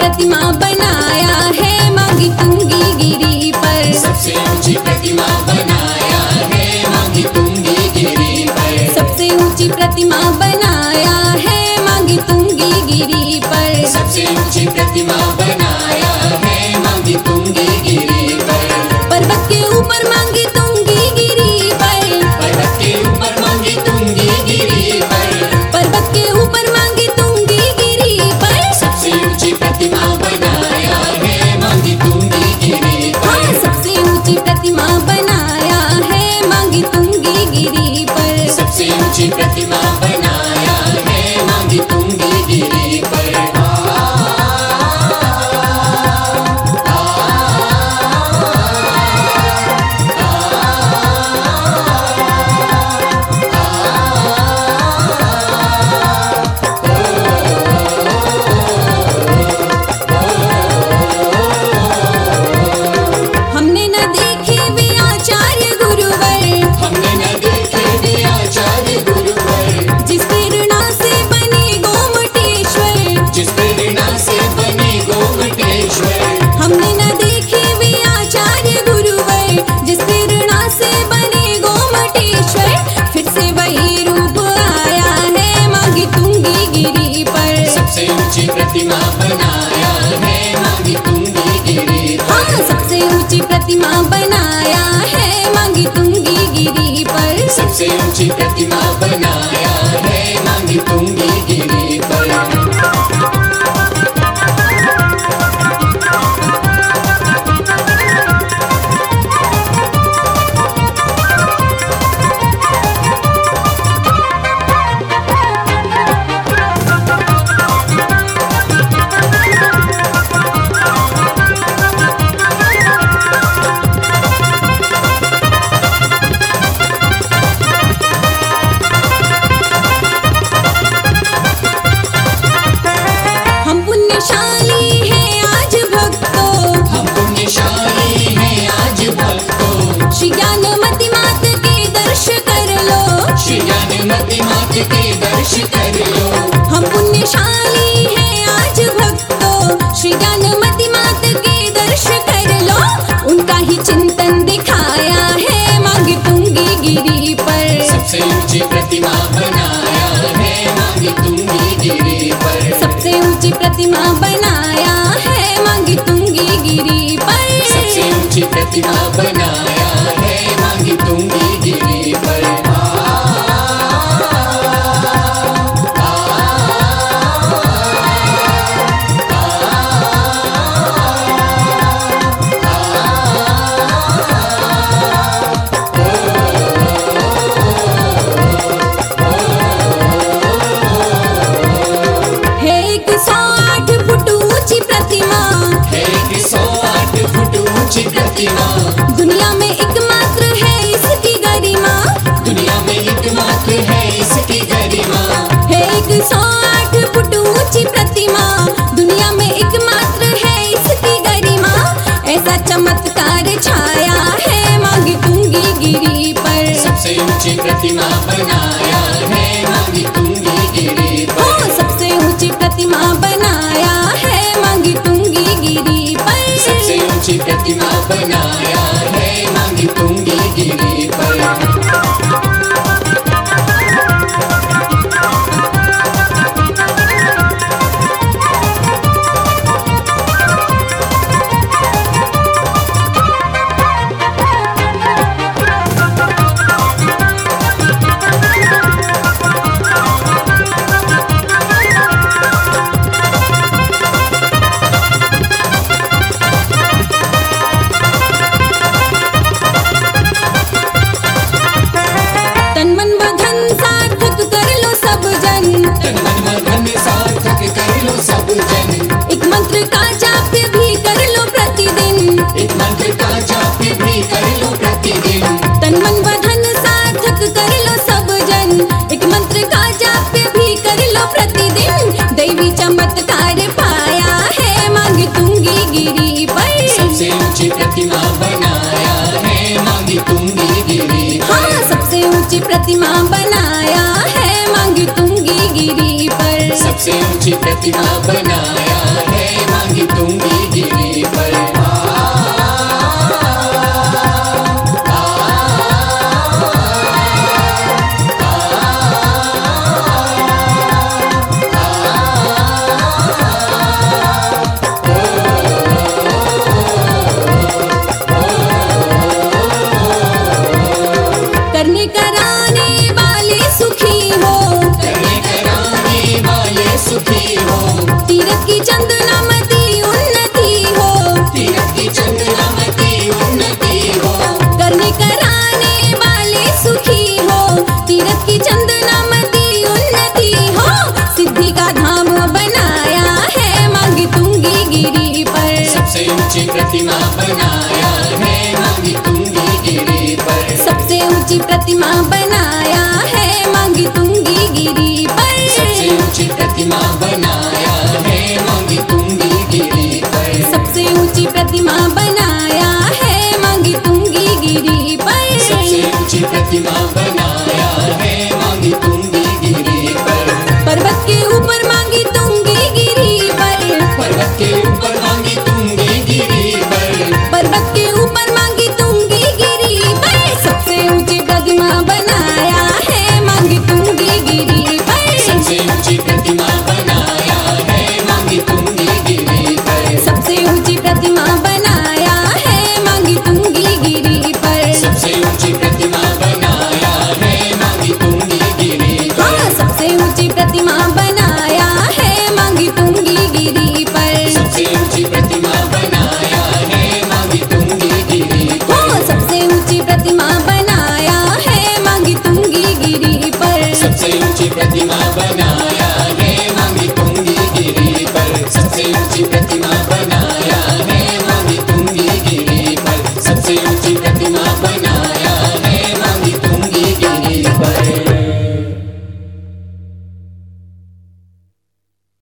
प्रतिमा बनाया है मांगी तुंगी गिरी पर। सबसे ऊंची प्रतिमा बनाया है मांगी तुंगी गिरी पर। सबसे ऊंची प्रतिमा बनाया है मांगी तुंगी गिरी पर। सबसे ऊंची प्रतिमा बनाया है मांगी तुंगी गिरी पर। पर्वत के ऊपर मांगी तुंगी गिरी पर। पर्वत के ऊपर मांगी तुंगी गिरी पर। पर्वत के ऊपर मांगी तुंगी गिरी पर। सबसे ऊंची प्रतिमा बनाया है मांगी तुंगी गिरी पर। हाँ, सबसे ऊंची प्रतिमा बनाया है मांगी तुंगी गिरी पर। सबसे ऊंची प्रतिमा बनाया है मांगी तुंगी गिरी पर। हमने न देखे वे आचार्य गुरुवर। हमने न देखे वे आचार्य गुरुवर। जिस प्रेरणा से बने गोमटेश्वर। जिस प्रेरणा से बने गोमटेश्वर। हमने न देखे वे आचार्य गुरुवर। जिस प्रेरणा से बने गोमटेश्वर। फिर से वही रूप आया है मांगी तुंगी गिरी पर। सबसे ऊंची प्रतिमा बनाया है मांगी तुंगी गिरी पर। हाँ, सबसे ऊंची प्रतिमा बनाया है मांगी तुंगी गिरी पर। सबसे ऊंची प्रतिमा बनाया है मांगी तुंगी गिरी पर। हम पुण्यशाली हैं आज भक्तों। हम पुण्यशाली हैं आज भक्तों। श्री ज्ञानमति मात के दर्श कर लो। श्री ज्ञानमति मात के दर्श कर लो। हम पुण्यशाली हैं आज भक्तों। श्री ज्ञानमति मात के दर्श कर लो। उनका ही चिंतन दिखाया है मांगी तुंगी गिरी पर। सबसे ऊंची प्रतिमा बनाया है मांगी तुंगी गिरी पर। सबसे ऊंची प्रतिमा बनाया है मांगी तुंगी गिरी पर। सबसे ऊंची प्रतिमा बनाया है मांगी तुंगी गिरी पर। है 108 फुट ऊंची प्रतिमा। है 108 फुट ऊंची प्रतिमा। दुनिया में एकमात्र है इसकी गरिमा। दुनिया में एकमात्र है इसकी गरिमा। है 108 फुट ऊंची प्रतिमा। दुनिया में एकमात्र है इसकी गरिमा। ऐसा चमत्कार छाया है मांगी तुंगी गिरी पर। सबसे ऊंची प्रतिमा बनाया है मांगी तुंगी गिरी पर। ओ, सबसे ऊंची प्रतिमा बनाया है मांगी तुंगी गिरी पर। सबसे ऊंची प्रतिमा बनाया है मांगी तुंगी गिरी पर। प्रतिमा बनाया है मांगी तुंगी गिरी पर। सबसे ऊंची प्रतिमा बनाया है मांगी मांगी तुंगी गिरी पर। करने कराने वाले सुखी हो, करने कराने वाले सुखी हो, तीरथ की चंदनामती उन्नति हो, तीरथ की चंद्रमती उन्नति हो। करने कराने वाले सुखी हो, तीरथ की चंदनामती उन्नति हो। सिद्धि का धाम बनाया है मांगी तुंगी गिरी पर, सबसे ऊंची प्रतिमा बनाया है मांगी तुंगी गिरी पर। सबसे ऊंची प्रतिमा बनाया है मांगी तुंगी गिरी पर, सबसे ऊंची प्रतिमा बनाया है मांगी तुंगी गिरी पर। सबसे ऊंची प्रतिमा बनाया है मांगी तुंगी गिरी पर। सबसे ऊंची प्रतिमा